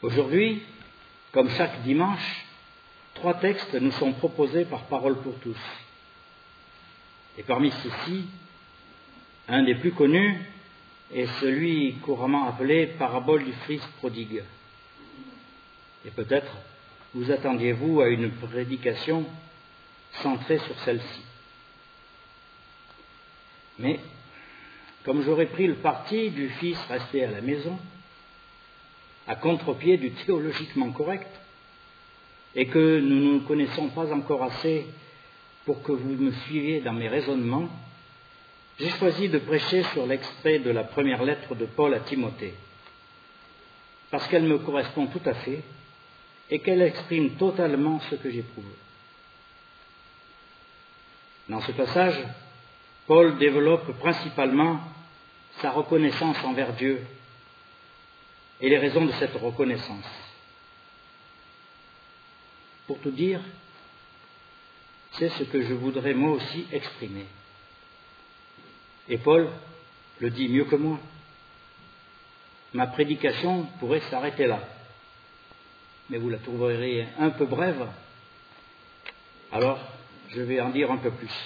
Aujourd'hui, comme chaque dimanche, 3 textes nous sont proposés par Parole pour tous. Et parmi ceux-ci, un des plus connus est celui couramment appelé parabole du fils prodigue. Et peut-être vous attendiez-vous à une prédication centrée sur celle-ci. Mais comme j'aurais pris le parti du fils resté à la maison, à contre-pied du théologiquement correct, et que nous ne connaissons pas encore assez pour que vous me suiviez dans mes raisonnements, j'ai choisi de prêcher sur l'extrait de la première lettre de Paul à Timothée, parce qu'elle me correspond tout à fait et qu'elle exprime totalement ce que j'éprouve. Dans ce passage, Paul développe principalement sa reconnaissance envers Dieu et les raisons de cette reconnaissance. Pour tout dire, c'est ce que je voudrais moi aussi exprimer. Et Paul le dit mieux que moi. Ma prédication pourrait s'arrêter là, mais vous la trouverez un peu brève, alors je vais en dire un peu plus.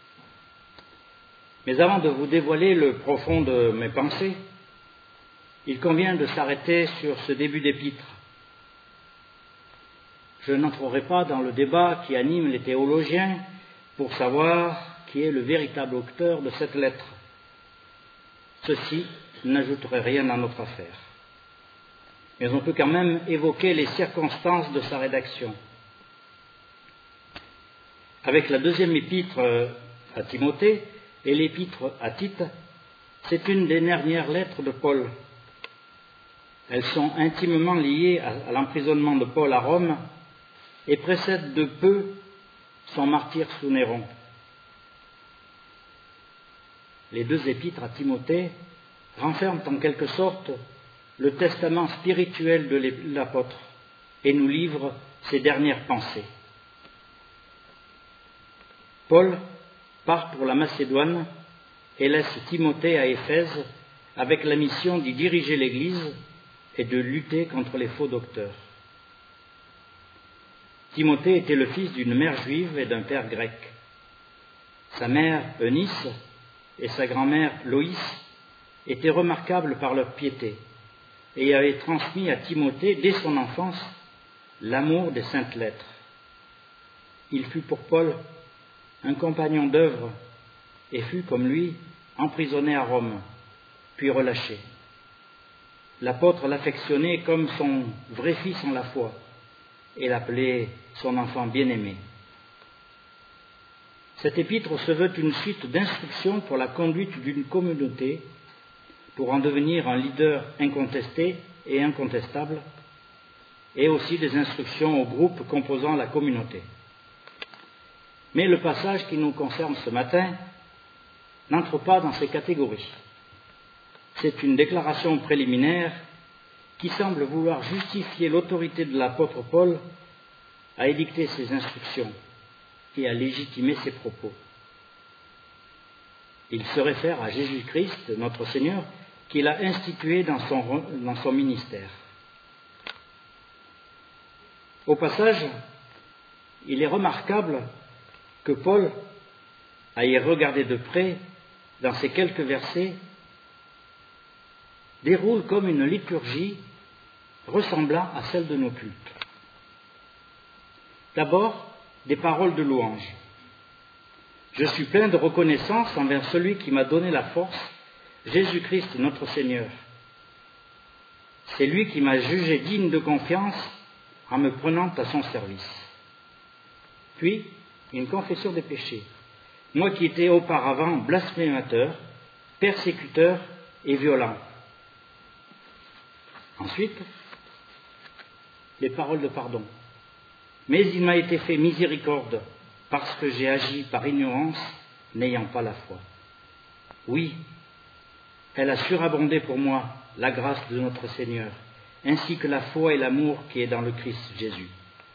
Mais avant de vous dévoiler le profond de mes pensées, il convient de s'arrêter sur ce début d'épître. Je n'entrerai pas dans le débat qui anime les théologiens pour savoir qui est le véritable auteur de cette lettre. Ceci n'ajouterait rien à notre affaire. Mais on peut quand même évoquer les circonstances de sa rédaction. Avec la deuxième épître à Timothée et l'épître à Tite, c'est une des dernières lettres de Paul. Elles sont intimement liées à l'emprisonnement de Paul à Rome et précèdent de peu son martyre sous Néron. Les 2 épîtres à Timothée renferment en quelque sorte le testament spirituel de l'apôtre et nous livrent ses dernières pensées. Paul part pour la Macédoine et laisse Timothée à Éphèse avec la mission d'y diriger l'Église et de lutter contre les faux docteurs. Timothée était le fils d'une mère juive et d'un père grec. Sa mère, Eunice, et sa grand-mère, Loïs, étaient remarquables par leur piété et avaient transmis à Timothée, dès son enfance, l'amour des saintes lettres. Il fut pour Paul un compagnon d'œuvre et fut, comme lui, emprisonné à Rome, puis relâché. L'apôtre l'affectionnait comme son vrai fils en la foi et l'appelait son enfant bien-aimé. Cette épître se veut une suite d'instructions pour la conduite d'une communauté, pour en devenir un leader incontesté et incontestable, et aussi des instructions aux groupes composant la communauté. Mais le passage qui nous concerne ce matin n'entre pas dans ces catégories. C'est une déclaration préliminaire qui semble vouloir justifier l'autorité de l'apôtre Paul à édicter ses instructions et à légitimer ses propos. Il se réfère à Jésus-Christ, notre Seigneur, qu'il a institué dans son ministère. Au passage, il est remarquable que Paul, à y regarder de près, dans ces quelques versets, déroule comme une liturgie ressemblant à celle de nos cultes. D'abord, des paroles de louange. Je suis plein de reconnaissance envers celui qui m'a donné la force, Jésus-Christ notre Seigneur. C'est lui qui m'a jugé digne de confiance en me prenant à son service. Puis, une confession des péchés. Moi qui étais auparavant blasphémateur, persécuteur et violent. Ensuite, les paroles de pardon. Mais il m'a été fait miséricorde parce que j'ai agi par ignorance, n'ayant pas la foi. Oui, elle a surabondé pour moi la grâce de notre Seigneur, ainsi que la foi et l'amour qui est dans le Christ Jésus.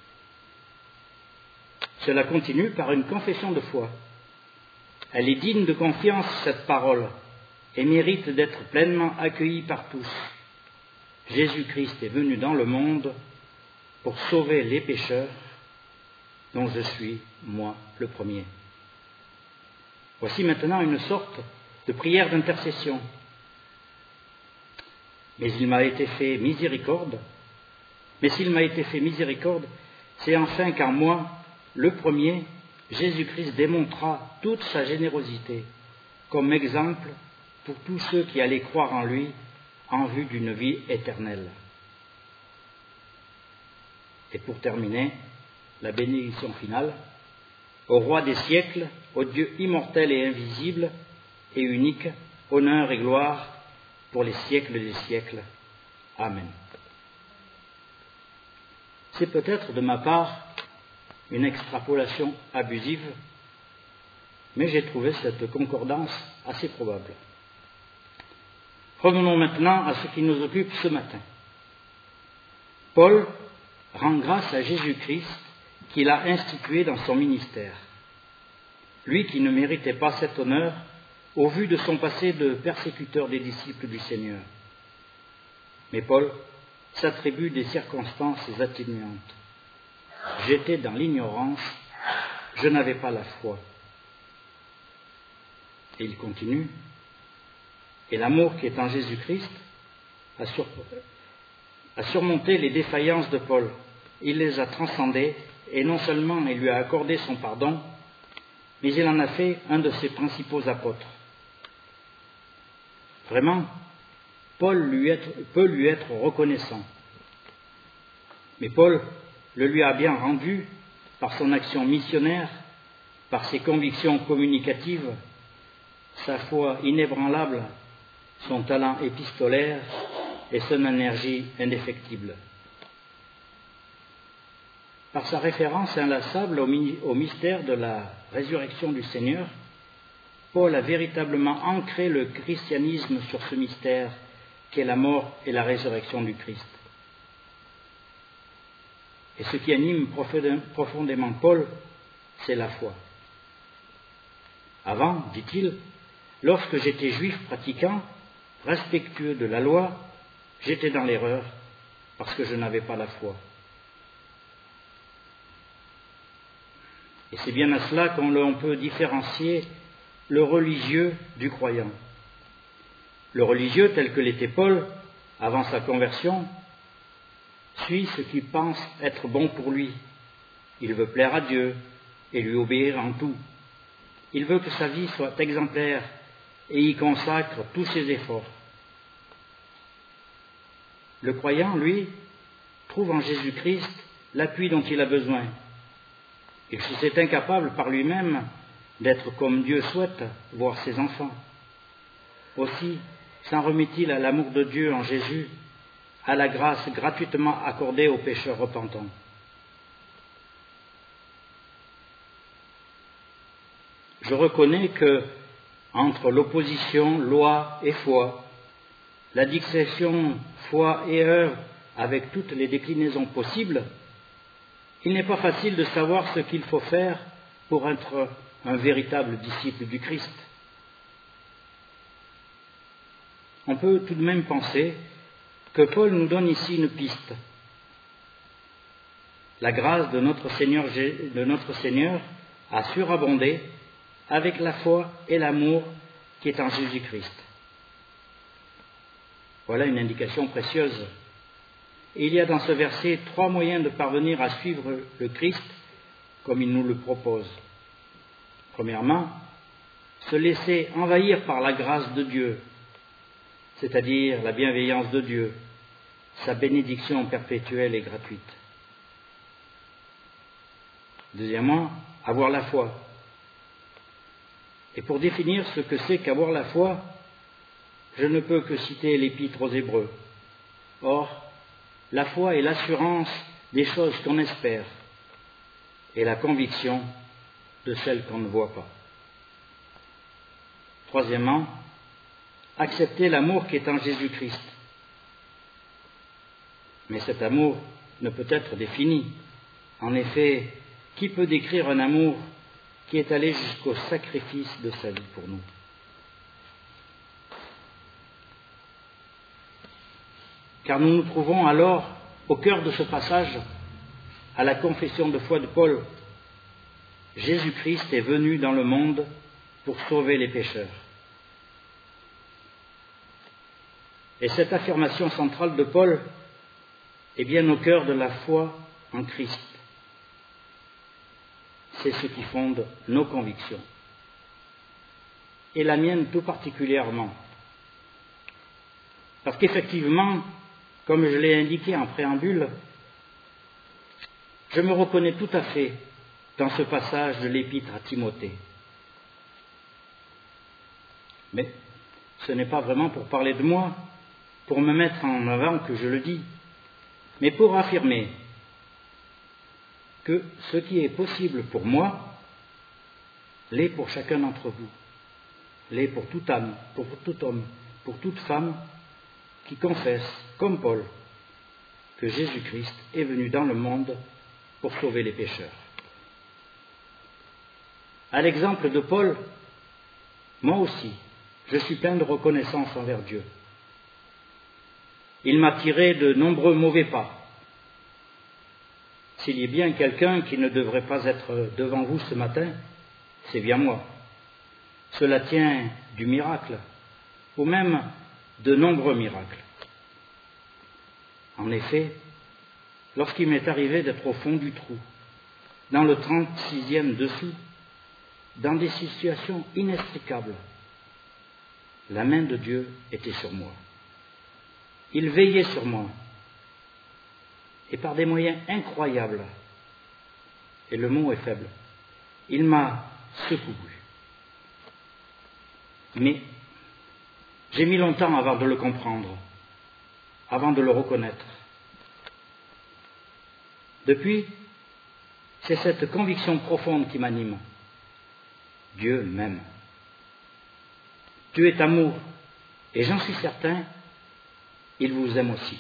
Cela continue par une confession de foi. Elle est digne de confiance, cette parole, et mérite d'être pleinement accueillie par tous. Jésus-Christ est venu dans le monde pour sauver les pécheurs, dont je suis, moi, le premier. Voici maintenant une sorte de prière d'intercession. Mais s'il m'a été fait miséricorde, c'est enfin qu'en moi, le premier, Jésus-Christ démontra toute sa générosité comme exemple pour tous ceux qui allaient croire en lui en vue d'une vie éternelle. Et pour terminer, la bénédiction finale, au roi des siècles, au Dieu immortel et invisible et unique, honneur et gloire pour les siècles des siècles. Amen. C'est peut-être de ma part une extrapolation abusive, mais j'ai trouvé cette concordance assez probable. Revenons maintenant à ce qui nous occupe ce matin. Paul rend grâce à Jésus-Christ qu'il a institué dans son ministère. Lui qui ne méritait pas cet honneur au vu de son passé de persécuteur des disciples du Seigneur. Mais Paul s'attribue des circonstances atténuantes. J'étais dans l'ignorance, je n'avais pas la foi. Et il continue. Et l'amour qui est en Jésus-Christ a surmonté les défaillances de Paul. Il les a transcendées et non seulement il lui a accordé son pardon, mais il en a fait un de ses principaux apôtres. Vraiment, Paul peut lui être reconnaissant. Mais Paul le lui a bien rendu par son action missionnaire, par ses convictions communicatives, sa foi inébranlable, son talent épistolaire et son énergie indéfectible. Par sa référence inlassable au mystère de la résurrection du Seigneur, Paul a véritablement ancré le christianisme sur ce mystère qu'est la mort et la résurrection du Christ. Et ce qui anime profondément Paul, c'est la foi. Avant, dit-il, lorsque j'étais juif pratiquant, respectueux de la loi, j'étais dans l'erreur parce que je n'avais pas la foi. Et c'est bien à cela qu'on peut différencier le religieux du croyant. Le religieux, tel que l'était Paul, avant sa conversion, suit ce qu'il pense être bon pour lui. Il veut plaire à Dieu et lui obéir en tout. Il veut que sa vie soit exemplaire et y consacre tous ses efforts. Le croyant, lui, trouve en Jésus-Christ l'appui dont il a besoin. Il se sait incapable par lui-même d'être comme Dieu souhaite voir ses enfants. Aussi s'en remet-il à l'amour de Dieu en Jésus, à la grâce gratuitement accordée aux pécheurs repentants. Je reconnais que, entre l'opposition loi et foi, la distinction foi et œuvre avec toutes les déclinaisons possibles, il n'est pas facile de savoir ce qu'il faut faire pour être un véritable disciple du Christ. On peut tout de même penser que Paul nous donne ici une piste. La grâce de notre Seigneur a surabondé avec la foi et l'amour qui est en Jésus-Christ. Voilà une indication précieuse. Et il y a dans ce verset 3 moyens de parvenir à suivre le Christ comme il nous le propose. Premièrement, se laisser envahir par la grâce de Dieu, c'est-à-dire la bienveillance de Dieu, sa bénédiction perpétuelle et gratuite. Deuxièmement, avoir la foi. Et pour définir ce que c'est qu'avoir la foi, je ne peux que citer l'Épître aux Hébreux. Or, la foi est l'assurance des choses qu'on espère et la conviction de celles qu'on ne voit pas. Troisièmement, accepter l'amour qui est en Jésus-Christ. Mais cet amour ne peut être défini. En effet, qui peut décrire un amour qui est allé jusqu'au sacrifice de sa vie pour nous? car nous nous trouvons alors au cœur de ce passage à la confession de foi de Paul. Jésus-Christ est venu dans le monde pour sauver les pécheurs. Et cette affirmation centrale de Paul est bien au cœur de la foi en Christ. C'est ce qui fonde nos convictions. Et la mienne tout particulièrement. Parce qu'effectivement, comme je l'ai indiqué en préambule, je me reconnais tout à fait dans ce passage de l'épître à Timothée. Mais ce n'est pas vraiment pour parler de moi, pour me mettre en avant que je le dis, mais pour affirmer que ce qui est possible pour moi l'est pour chacun d'entre vous, l'est pour toute âme, pour tout homme, pour toute femme qui confesse, comme Paul, que Jésus-Christ est venu dans le monde pour sauver les pécheurs. À l'exemple de Paul, moi aussi, je suis plein de reconnaissance envers Dieu. Il m'a tiré de nombreux mauvais pas. S'il y a bien quelqu'un qui ne devrait pas être devant vous ce matin, c'est bien moi. Cela tient du miracle, ou même de nombreux miracles. En effet, lorsqu'il m'est arrivé d'être au fond du trou, dans le 36e dessous, dans des situations inextricables, la main de Dieu était sur moi. Il veillait sur moi, et par des moyens incroyables, et le mot est faible, il m'a secouru. Mais j'ai mis longtemps avant de le comprendre, avant de le reconnaître. Depuis, c'est cette conviction profonde qui m'anime. Dieu m'aime. Dieu est amour, et j'en suis certain, il vous aime aussi.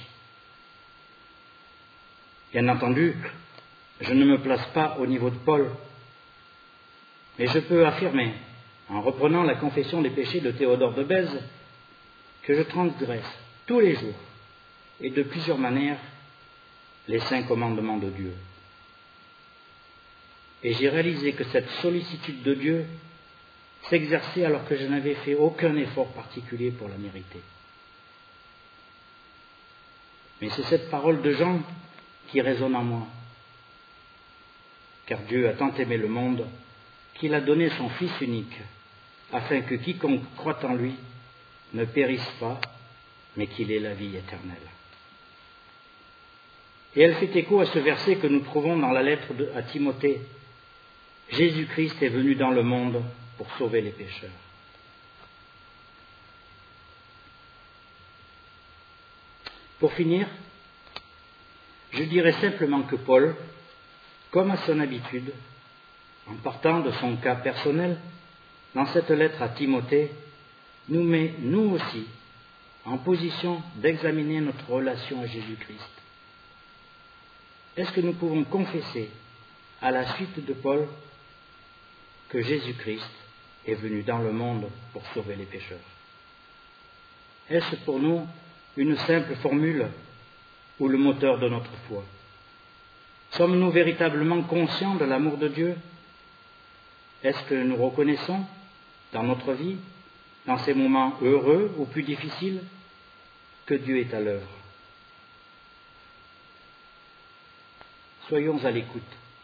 Bien entendu, je ne me place pas au niveau de Paul, mais je peux affirmer, en reprenant la confession des péchés de Théodore de Bèze, que je transgresse tous les jours, et de plusieurs manières, les 5 commandements de Dieu. Et j'ai réalisé que cette sollicitude de Dieu s'exerçait alors que je n'avais fait aucun effort particulier pour la mériter. Mais c'est cette parole de Jean qui résonne en moi. Car Dieu a tant aimé le monde qu'il a donné son Fils unique, afin que quiconque croit en lui ne périsse pas, mais qu'il ait la vie éternelle. Et elle fait écho à ce verset que nous trouvons dans la lettre à Timothée. Jésus-Christ est venu dans le monde pour sauver les pécheurs. Pour finir, je dirais simplement que Paul, comme à son habitude, en partant de son cas personnel, dans cette lettre à Timothée, nous met, nous aussi, en position d'examiner notre relation à Jésus-Christ. Est-ce que nous pouvons confesser, à la suite de Paul, que Jésus-Christ est venu dans le monde pour sauver les pécheurs? Est-ce pour nous une simple formule ou le moteur de notre foi? Sommes-nous véritablement conscients de l'amour de Dieu? Est-ce que nous reconnaissons dans notre vie, dans ces moments heureux ou plus difficiles, que Dieu est à l'œuvre? Soyons à l'écoute,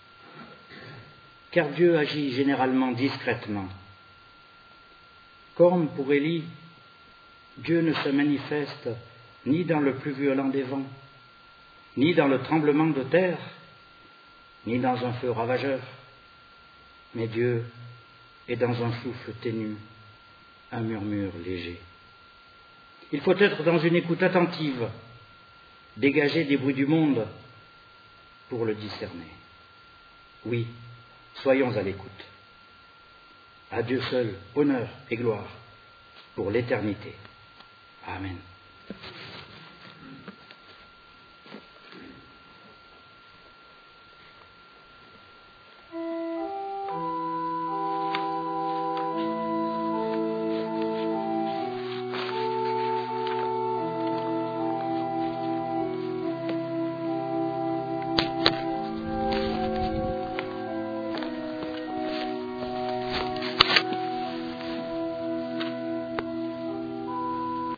car Dieu agit généralement discrètement. Comme pour Élie, Dieu ne se manifeste ni dans le plus violent des vents, ni dans le tremblement de terre, ni dans un feu ravageur, mais Dieu est dans un souffle ténu, un murmure léger. Il faut être dans une écoute attentive, dégager des bruits du monde pour le discerner. Oui, soyons à l'écoute. À Dieu seul, honneur et gloire pour l'éternité. Amen.